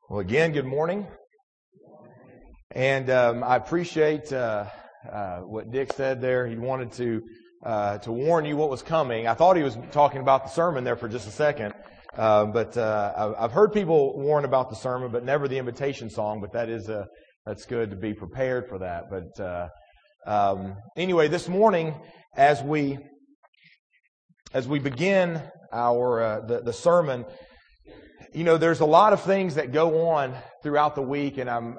Well, again, good morning. And I appreciate what Dick said there. He wanted to warn you what was coming. I thought he was talking about the sermon there for just a second. But I've heard people warn about the sermon, but never the invitation song. But that's good to be prepared for that. But anyway, this morning, as we begin the sermon, you know, there's a lot of things that go on throughout the week, and I'm,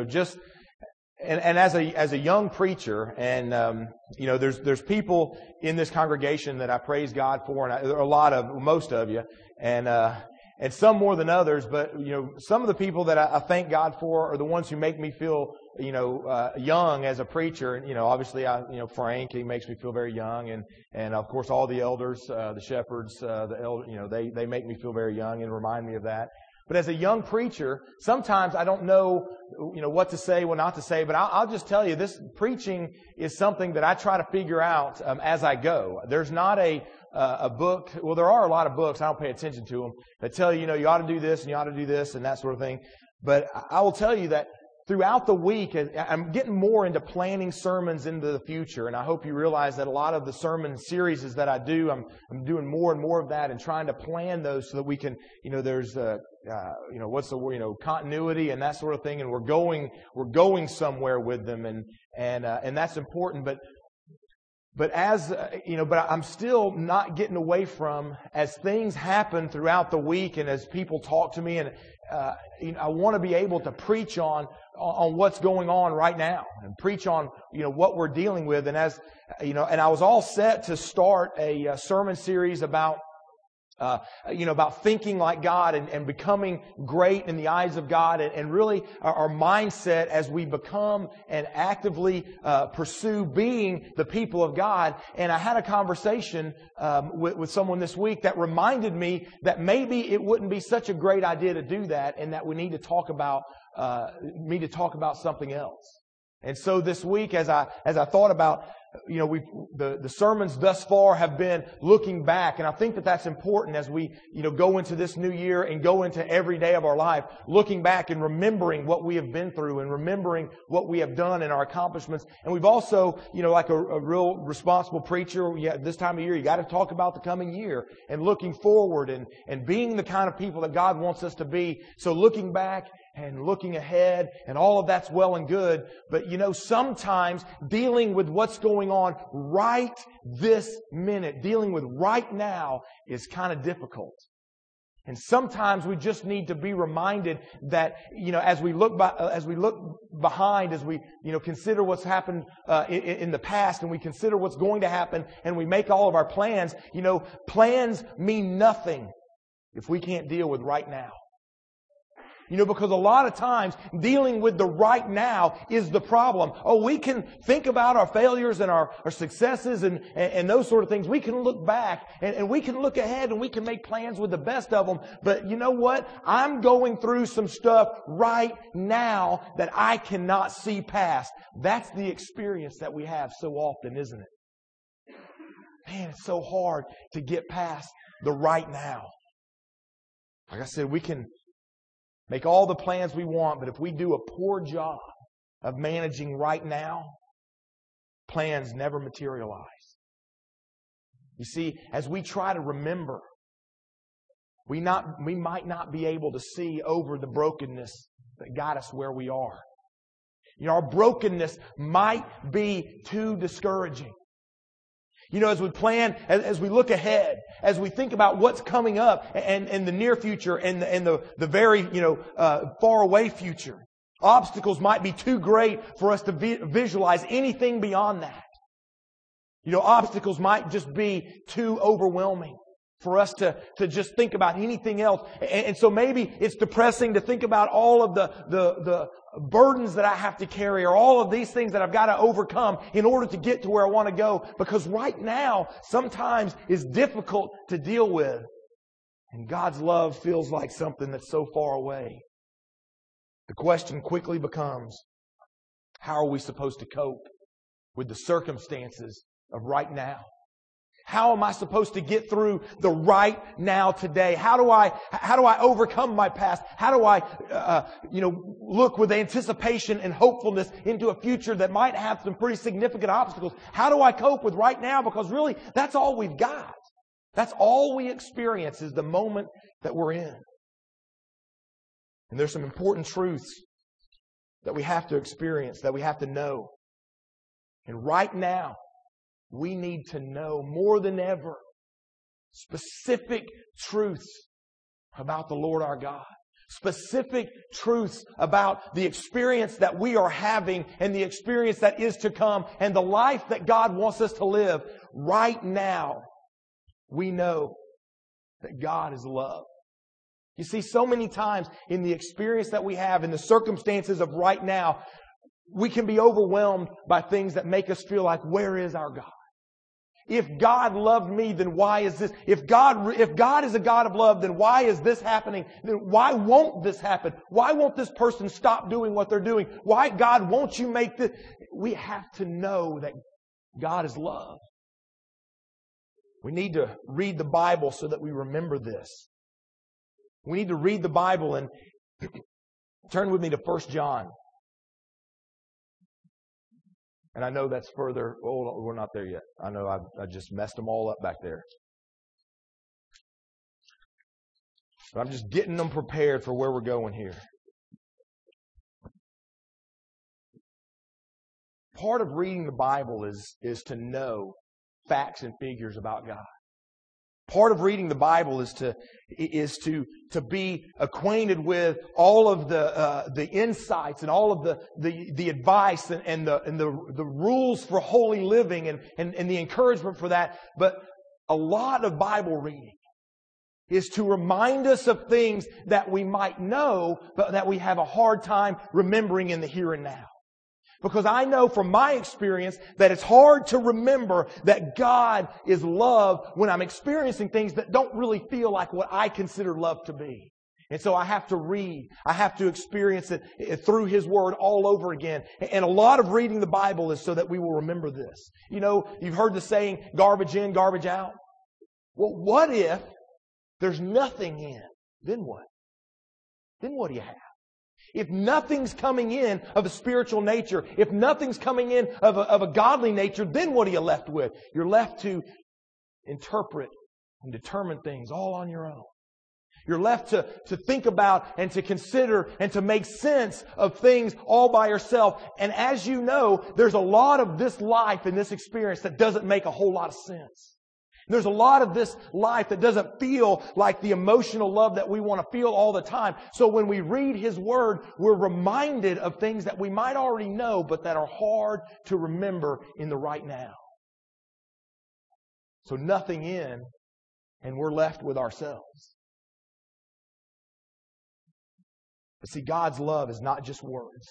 and as a young preacher, and there's people in this congregation that I praise God for, and there are most of you, and some more than others, but some of the people that I thank God for are the ones who make me feel young as a preacher. And obviously Frank, he makes me feel very young, and of course all the elders, the shepherds, they make me feel very young and remind me of that. But as a young preacher, sometimes I don't know, what to say, what not to say. But I'll just tell you, this preaching is something that I try to figure out as I go. There's not a book. Well, there are a lot of books. I don't pay attention to them that tell you, you ought to do this and you ought to do this and that sort of thing. But I will tell you that throughout the week, I'm getting more into planning sermons into the future, and I hope you realize that a lot of the sermon series that I do, I'm doing more and more of that and trying to plan those so that we can, there's what's the word, continuity and that sort of thing, and we're going somewhere with them, and that's important. But I'm still not getting away from, as things happen throughout the week and as people talk to me, and I want to be able to preach on what's going on right now and preach on, what we're dealing with. And as, and I was all set to start a sermon series about thinking like God and becoming great in the eyes of God, and really our mindset as we become and actively pursue being the people of God. And I had a conversation with someone this week that reminded me that maybe it wouldn't be such a great idea to do that, and that we need to talk about something else. And so this week, as I thought about, the sermons thus far have been looking back, and I think that that's important as we, go into this new year and go into every day of our life, looking back and remembering what we have been through and remembering what we have done and our accomplishments. And we've also, like a real responsible preacher, this time of year, you got to talk about the coming year and looking forward and being the kind of people that God wants us to be. So looking back and looking ahead, and all of that's well and good. But sometimes dealing with what's going on right this minute, dealing with right now, is kind of difficult. And sometimes we just need to be reminded that, as we look behind, as we, consider what's happened in the past, and we consider what's going to happen, and we make all of our plans, plans mean nothing if we can't deal with right now. Because a lot of times dealing with the right now is the problem. Oh, we can think about our failures and our successes and those sort of things. We can look back and we can look ahead and we can make plans with the best of them. But you know what? I'm going through some stuff right now that I cannot see past. That's the experience that we have so often, isn't it? Man, it's so hard to get past the right now. Like I said, we can make all the plans we want, but if we do a poor job of managing right now, plans never materialize. You see, as we try to remember, we might not be able to see over the brokenness that got us where we are. Our brokenness might be too discouraging. As we plan, as we look ahead, as we think about what's coming up and the near future and the very, far away future, obstacles might be too great for us to visualize anything beyond that. Obstacles might just be too overwhelming for us to just think about anything else. And so maybe it's depressing to think about all of the burdens that I have to carry, or all of these things that I've got to overcome in order to get to where I want to go. Because right now, sometimes is difficult to deal with. And God's love feels like something that's so far away. The question quickly becomes, how are we supposed to cope with the circumstances of right now? How am I supposed to get through the right now today? How do I overcome my past? How do I, look with anticipation and hopefulness into a future that might have some pretty significant obstacles? How do I cope with right now? Because really, that's all we've got. That's all we experience is the moment that we're in. And there's some important truths that we have to experience, that we have to know. And right now, we need to know more than ever specific truths about the Lord our God. Specific truths about the experience that we are having and the experience that is to come and the life that God wants us to live. Right now, we know that God is love. You see, so many times in the experience that we have, in the circumstances of right now, we can be overwhelmed by things that make us feel like, where is our God? If God loved me, then why is this? If God is a God of love, then why is this happening? Then why won't this happen? Why won't this person stop doing what they're doing? Why, God, won't you make this? We have to know that God is love. We need to read the Bible so that we remember this. We need to read the Bible and turn with me to 1 John. And I know that's further. Oh, we're not there yet. I know I just messed them all up back there. But I'm just getting them prepared for where we're going here. Part of reading the Bible is to know facts and figures about God. Part of reading the Bible is to be acquainted with all of the insights and all of the advice and the rules for holy living and the encouragement for that. But a lot of Bible reading is to remind us of things that we might know, but that we have a hard time remembering in the here and now. Because I know from my experience that it's hard to remember that God is love when I'm experiencing things that don't really feel like what I consider love to be. And so I have to read. I have to experience it through His Word all over again. And a lot of reading the Bible is so that we will remember this. You know, you've heard the saying, garbage in, garbage out. Well, what if there's nothing in? Then what? Then what do you have? If nothing's coming in of a spiritual nature, if nothing's coming in of a godly nature, then what are you left with? You're left to interpret and determine things all on your own. You're left to think about and to consider and to make sense of things all by yourself. And as you know, there's a lot of this life and this experience that doesn't make a whole lot of sense. There's a lot of this life that doesn't feel like the emotional love that we want to feel all the time. So when we read His Word, we're reminded of things that we might already know, but that are hard to remember in the right now. So nothing in, and we're left with ourselves. But see, God's love is not just words.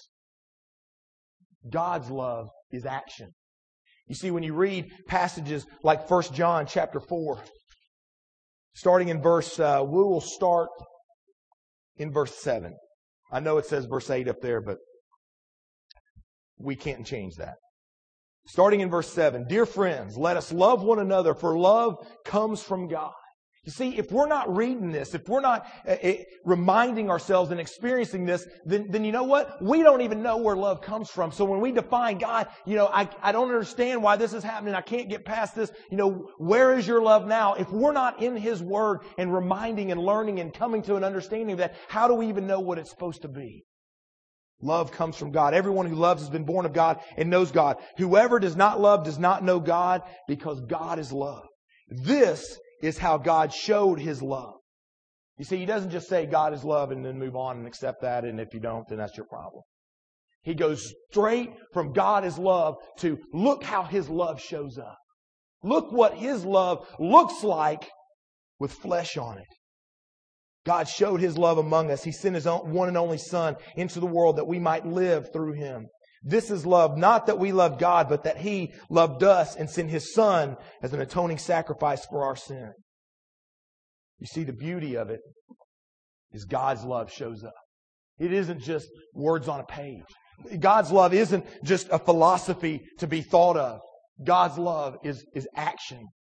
God's love is action. You see, when you read passages like 1 John chapter 4, starting in verse, we will start in verse 7. I know it says verse 8 up there, but we can't change that. Starting in verse 7, Dear friends, let us love one another, for love comes from God. You see, if we're not reading this, if we're not reminding ourselves and experiencing this, then you know what? We don't even know where love comes from. So when we define God, I don't understand why this is happening. I can't get past this. Where is your love now? If we're not in His Word and reminding and learning and coming to an understanding of that, how do we even know what it's supposed to be? Love comes from God. Everyone who loves has been born of God and knows God. Whoever does not love does not know God, because God is love. This is how God showed His love. You see, He doesn't just say God is love and then move on and accept that, and if you don't, then that's your problem. He goes straight from God is love to look how His love shows up. Look what His love looks like with flesh on it. God showed His love among us. He sent His one and only Son into the world that we might live through Him. This is love, not that we love God, but that He loved us and sent His Son as an atoning sacrifice for our sin. You see, the beauty of it is God's love shows up. It isn't just words on a page. God's love isn't just a philosophy to be thought of. God's love is action.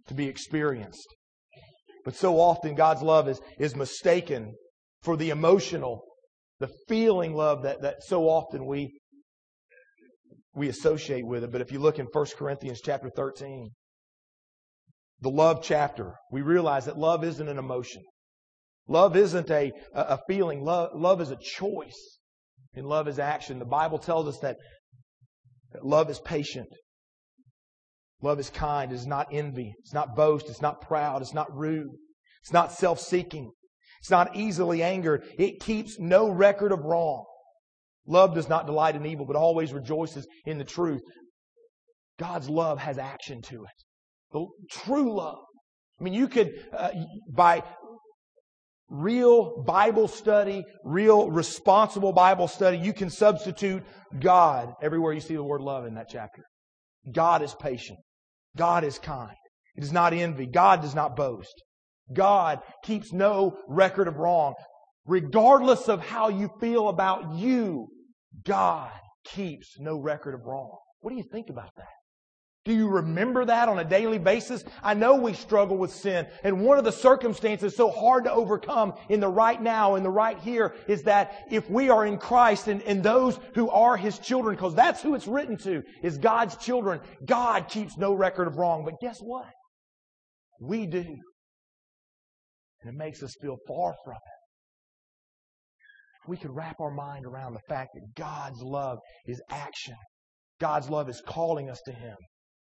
to be experienced. But so often God's love is mistaken for the emotional, the feeling love that so often we associate with it. But if you look in 1 Corinthians chapter 13, the love chapter, we realize that love isn't an emotion. Love isn't a feeling. Love is a choice. And love is action. The Bible tells us that love is patient. Love is kind. It is not envy. It's not boast. It's not proud. It's not rude. It's not self-seeking. It's not easily angered. It keeps no record of wrong. Love does not delight in evil, but always rejoices in the truth. God's love has action to it. The true love. I mean, you could, by real Bible study, real responsible Bible study, you can substitute God everywhere you see the word love in that chapter. God is patient. God is kind. It does not envy. God does not boast. God keeps no record of wrong. Regardless of how you feel about you, God keeps no record of wrong. What do you think about that? Do you remember that on a daily basis? I know we struggle with sin, and one of the circumstances so hard to overcome in the right now, in the right here, is that if we are in Christ and those who are His children, because that's who it's written to, is God's children, God keeps no record of wrong. But guess what? We do. And it makes us feel far from it. We could wrap our mind around the fact that God's love is action. God's love is calling us to Him.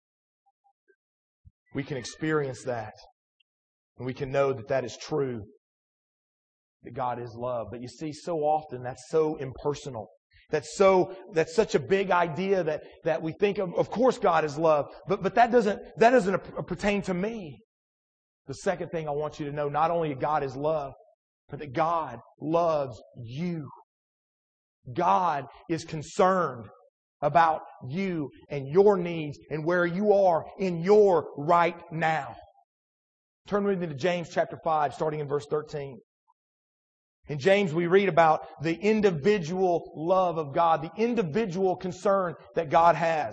We can experience that. And we can know that that is true. That God is love. But you see, so often that's so impersonal. That's such a big idea that we think of course God is love. But that doesn't pertain to me. The second thing I want you to know, not only that God is love, but that God loves you. God is concerned about you and your needs and where you are in your right now. Turn with me to James chapter 5, starting in verse 13. In James, we read about the individual love of God, the individual concern that God has.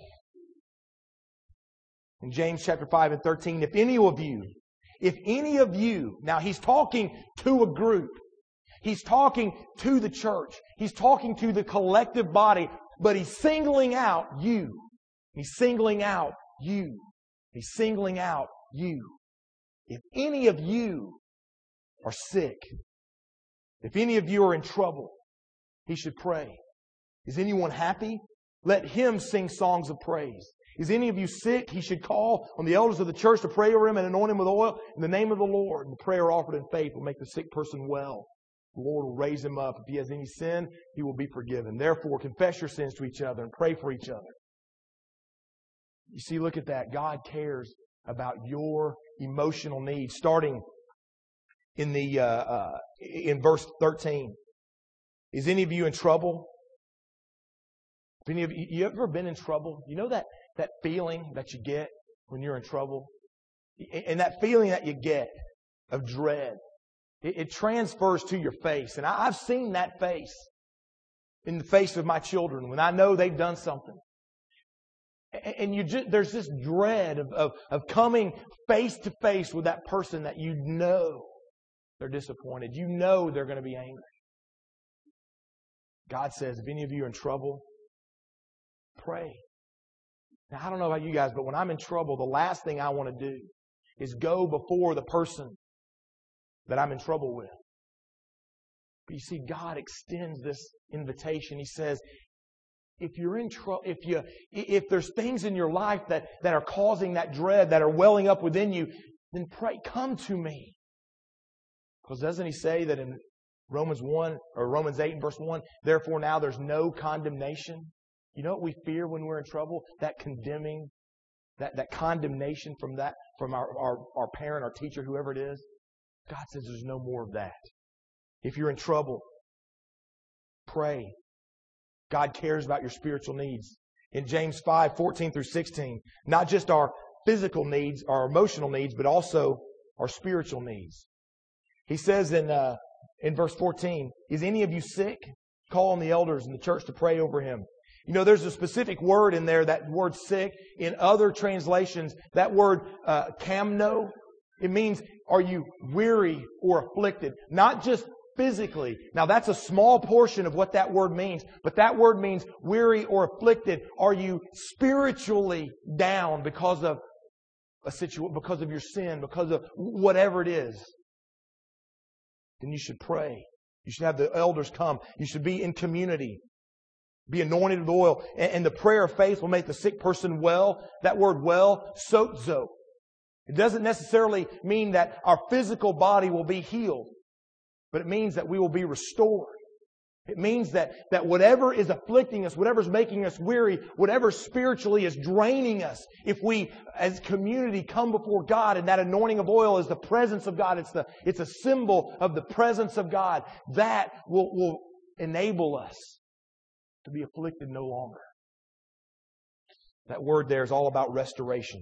In James chapter 5 and 13, if any of you, now he's talking to a group. He's talking to the church. He's talking to the collective body, but he's singling out you. He's singling out you. He's singling out you. If any of you are sick, if any of you are in trouble, he should pray. Is anyone happy? Let him sing songs of praise. Is any of you sick? He should call on the elders of the church to pray over him and anoint him with oil in the name of the Lord. The prayer offered in faith will make the sick person well. The Lord will raise him up. If he has any sin, he will be forgiven. Therefore, confess your sins to each other and pray for each other. You see, look at that. God cares about your emotional needs. Starting in verse 13. Is any of you in trouble? Have any of you ever been in trouble? You know that feeling that you get when you're in trouble? And that feeling that you get of dread, it transfers to your face. And I've seen that face in the face of my children when I know they've done something. And there's this dread of coming face to face with that person that you know they're disappointed. You know they're going to be angry. God says, if any of you are in trouble, pray. Now, I don't know about you guys, but when I'm in trouble, the last thing I want to do is go before the person that I'm in trouble with. But you see, God extends this invitation. He says, if you're in trouble, if there's things in your life that are causing that dread, that are welling up within you, then pray, come to me. Because doesn't He say that in Romans 8 and verse 1, therefore now there's no condemnation? You know what we fear when we're in trouble? That condemning, that condemnation from our parent, our teacher, whoever it is. God says there's no more of that. If you're in trouble, pray. God cares about your spiritual needs. In James 5, 14 through 16, not just our physical needs, our emotional needs, but also our spiritual needs. He says in verse 14, is any of you sick? Call on the elders in the church to pray over him You know, there's a specific word in there, that word sick. In other translations, that word kamno, it means, are you weary or afflicted? Not just physically. Now, that's a small portion of what that word means. But that word means weary or afflicted. Are you spiritually down because of because of your sin, because of whatever it is? Then you should pray. You should have the elders come. You should be in community. Be anointed with oil. And the prayer of faith will make the sick person well. That word well, sozo. It doesn't necessarily mean that our physical body will be healed, but it means that we will be restored. It means that whatever is afflicting us, whatever's making us weary, whatever spiritually is draining us, if we as community come before God, and that anointing of oil is the presence of God, it's a symbol of the presence of God, that will enable us to be afflicted no longer. That word there is all about restoration.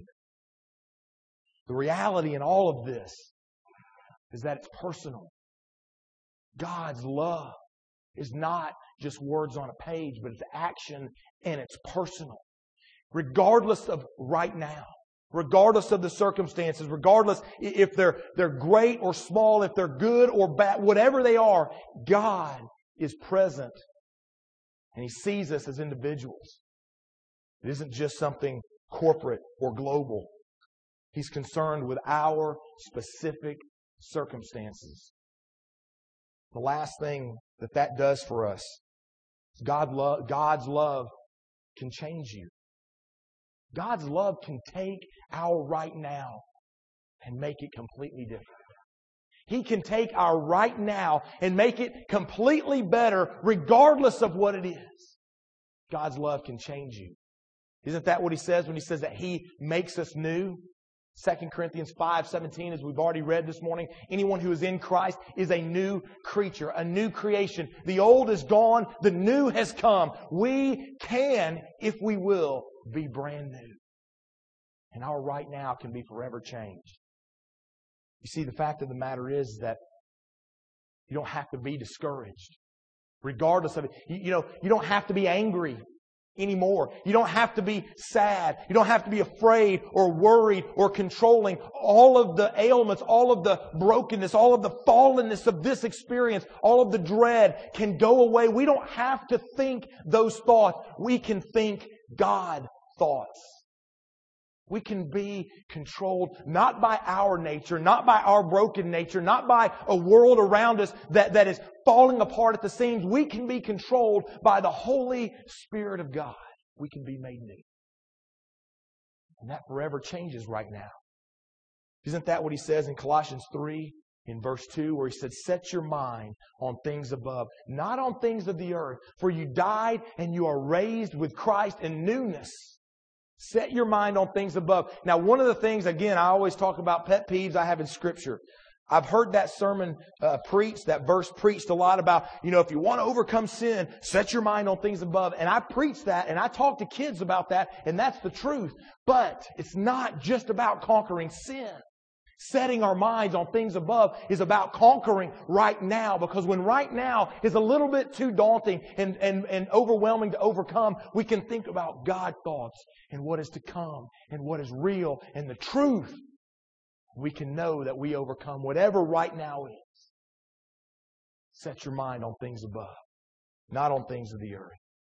The reality in all of this is that it's personal. God's love is not just words on a page, but it's action and it's personal. Regardless of right now, regardless of the circumstances, regardless if they're great or small, if they're good or bad, whatever they are, God is present and He sees us as individuals. It isn't just something corporate or global. He's concerned with our specific circumstances. The last thing that does for us is God's love can change you. God's love can take our right now and make it completely different. He can take our right now and make it completely better regardless of what it is. God's love can change you. Isn't that what He says when He says that He makes us new? 2 Corinthians 5:17, as we've already read this morning, anyone who is in Christ is a new creature, a new creation. The old is gone, the new has come. We can, if we will, be brand new. And our right now can be forever changed. You see, the fact of the matter is that you don't have to be discouraged, regardless of it. You don't have to be angry anymore. You don't have to be sad. You don't have to be afraid or worried or controlling. All of the ailments, all of the brokenness, all of the fallenness of this experience, all of the dread can go away. We don't have to think those thoughts. We can think God thoughts. We can be controlled not by our nature, not by our broken nature, not by a world around us that is falling apart at the seams. We can be controlled by the Holy Spirit of God. We can be made new. And that forever changes right now. Isn't that what He says in Colossians 3 in verse 2, where He said, set your mind on things above, not on things of the earth. For you died and you are raised with Christ in newness. Set your mind on things above. Now, one of the things, again, I always talk about pet peeves I have in Scripture. I've heard that sermon preached, that verse preached a lot about, if you want to overcome sin, set your mind on things above. And I preach that, and I talk to kids about that, and that's the truth. But it's not just about conquering sin. Setting our minds on things above is about conquering right now, because when right now is a little bit too daunting and overwhelming to overcome, we can think about God thoughts and what is to come and what is real and the truth. We can know that we overcome whatever right now is. Set your mind on things above, not on things of the earth.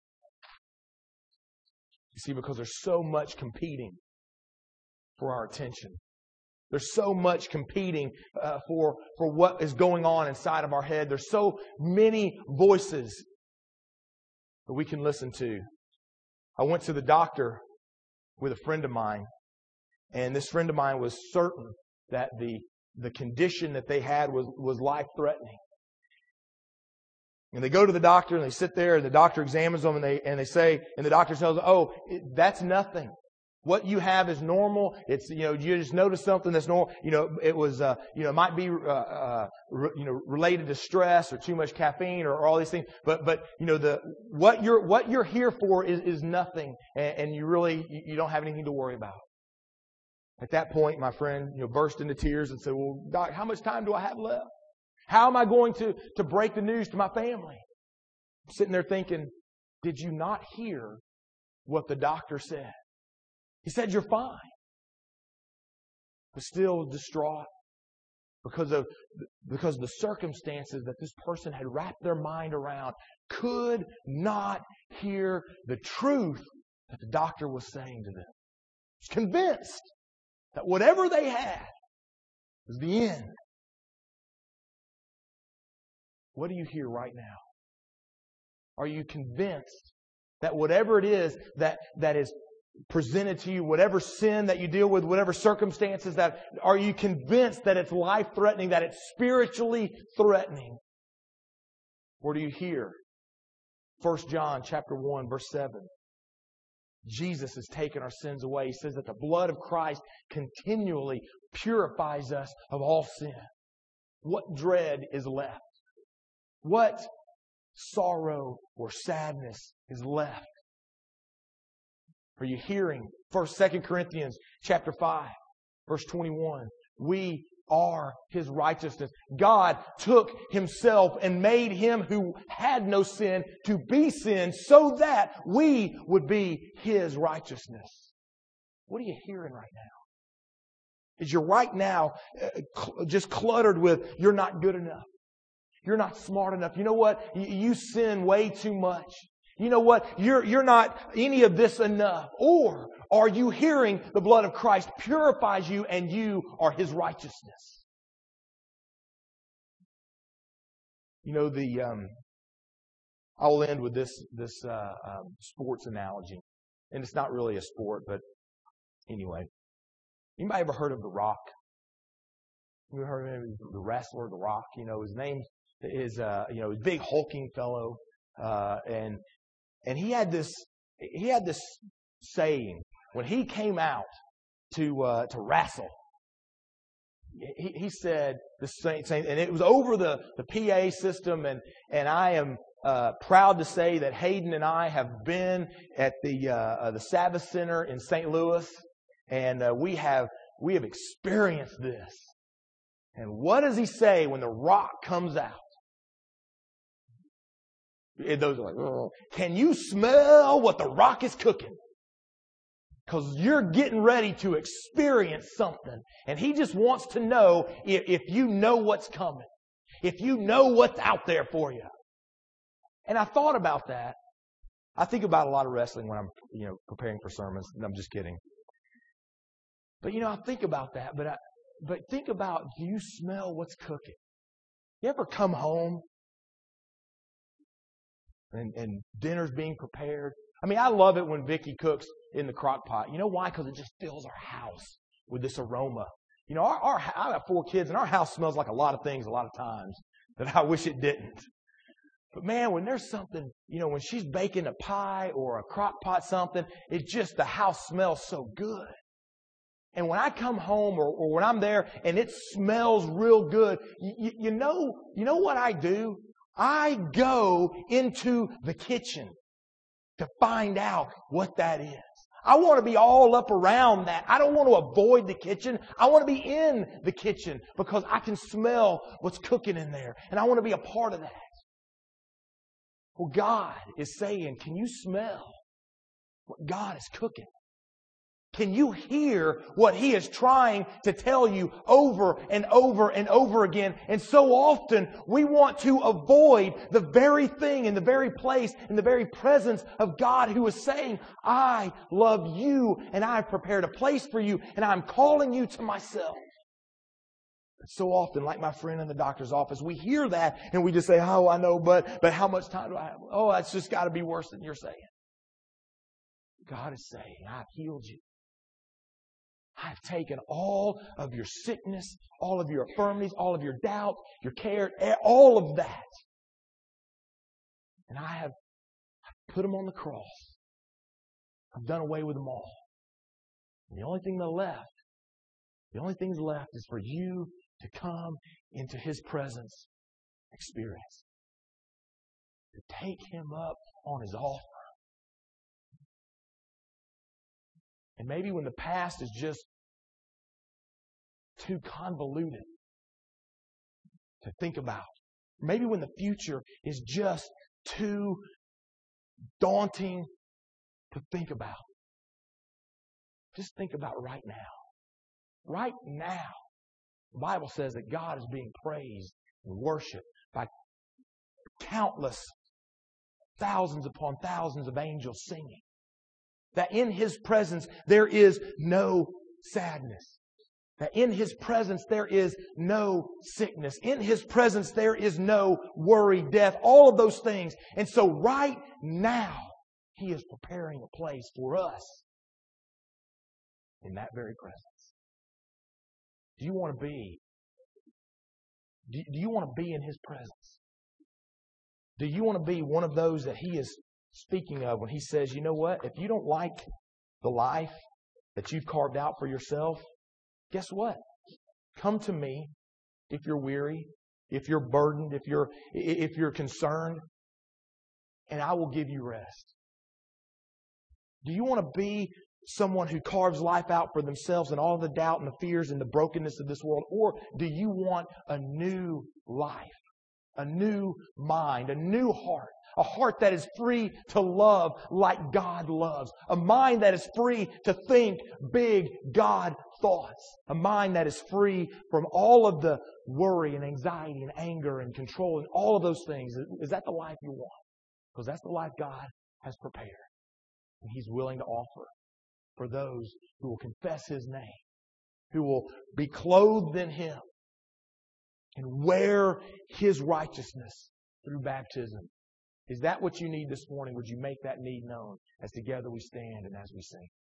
You see, because there's so much competing for our attention. There's so much competing for what is going on inside of our head. There's so many voices that we can listen to. I went to the doctor with a friend of mine, and this friend of mine was certain that the condition that they had was life-threatening. And they go to the doctor and they sit there, and the doctor examines them, and they say, and the doctor tells them, "Oh, that's nothing. What you have is normal. It's, you just notice something that's normal. It was, it might be, related to stress or too much caffeine or all these things. But what you're here for is nothing. And you don't have anything to worry about." At that point, my friend, burst into tears and said, "Well, Doc, how much time do I have left? How am I going to break the news to my family?" I'm sitting there thinking, did you not hear what the doctor said. He said, you're fine. But still distraught because the circumstances that this person had wrapped their mind around could not hear the truth that the doctor was saying to them. He was convinced that whatever they had was the end. What do you hear right now? Are you convinced that whatever it is that is presented to you, whatever sin that you deal with, whatever circumstances are you convinced that it's life-threatening, that it's spiritually threatening? Or do you hear 1 John chapter 1, verse 7? Jesus has taken our sins away. He says that the blood of Christ continually purifies us of all sin. What dread is left? What sorrow or sadness is left? Are you hearing 2 Corinthians chapter 5, verse 21? We are His righteousness. God took Himself and made Him who had no sin to be sin so that we would be His righteousness. What are you hearing right now? Is your right now just cluttered with, you're not good enough. You're not smart enough. You know what? You sin way too much. You know what? You're not any of this enough. Or are you hearing the blood of Christ purifies you and you are His righteousness? You know, I'll end with this sports analogy. And it's not really a sport, but anyway. Anybody ever heard of The Rock? You ever heard of him? The wrestler, The Rock? You know, his name is, a big hulking fellow. And he had this saying when he came out to wrestle. He said the same, and it was over the PA system, and I am proud to say that Hayden and I have been at the Sabbath Center in St. Louis, and we have experienced this. And what does he say when The Rock comes out? And those are like, oh. Can you smell what The Rock is cooking? Because you're getting ready to experience something. And he just wants to know if you know what's coming. If you know what's out there for you. And I thought about that. I think about a lot of wrestling when I'm, preparing for sermons. And I'm just kidding. But, I think about that. But think about, do you smell what's cooking? You ever come home and dinner's being prepared? I mean, I love it when Vicki cooks in the crock pot. You know why? Because it just fills our house with this aroma. I have 4 kids, and our house smells like a lot of things a lot of times that I wish it didn't. But man, when there's something, when she's baking a pie or a crock pot something, the house smells so good. And when I come home or when I'm there and it smells real good, you know what I do? I go into the kitchen to find out what that is. I want to be all up around that. I don't want to avoid the kitchen. I want to be in the kitchen because I can smell what's cooking in there. And I want to be a part of that. Well, God is saying, can you smell what God is cooking? Can you hear what He is trying to tell you over and over and over again? And so often we want to avoid the very thing in the very place, in the very presence of God who is saying, I love you and I've prepared a place for you and I'm calling you to myself. But so often, like my friend in the doctor's office, we hear that and we just say, oh, I know, but how much time do I have? Oh, it's just got to be worse than you're saying. God is saying, I've healed you. I've taken all of your sickness, all of your infirmities, all of your doubt, your care, all of that. And I have put them on the cross. I've done away with them all. And the only thing left is for you to come into His presence, experience. To take Him up on His offer. And maybe when the past is just too convoluted to think about. Maybe when the future is just too daunting to think about. Just think about right now. Right now, the Bible says that God is being praised and worshiped by countless thousands upon thousands of angels singing. That in His presence there is no sadness. That in His presence there is no sickness. In His presence there is no worry, death, all of those things. And so right now, He is preparing a place for us in that very presence. Do you want to be? Do you want to be in His presence? Do you want to be one of those that He is speaking of when He says, you know what? If you don't like the life that you've carved out for yourself, guess what? Come to me if you're weary, if you're burdened, if you're concerned, and I will give you rest. Do you want to be someone who carves life out for themselves and all the doubt and the fears and the brokenness of this world? Or do you want a new life, a new mind, a new heart? A heart that is free to love like God loves. A mind that is free to think big God thoughts. A mind that is free from all of the worry and anxiety and anger and control and all of those things. Is that the life you want? Because that's the life God has prepared. And He's willing to offer for those who will confess His name, who will be clothed in Him and wear His righteousness through baptism. Is that what you need this morning? Would you make that need known as together we stand and as we sing?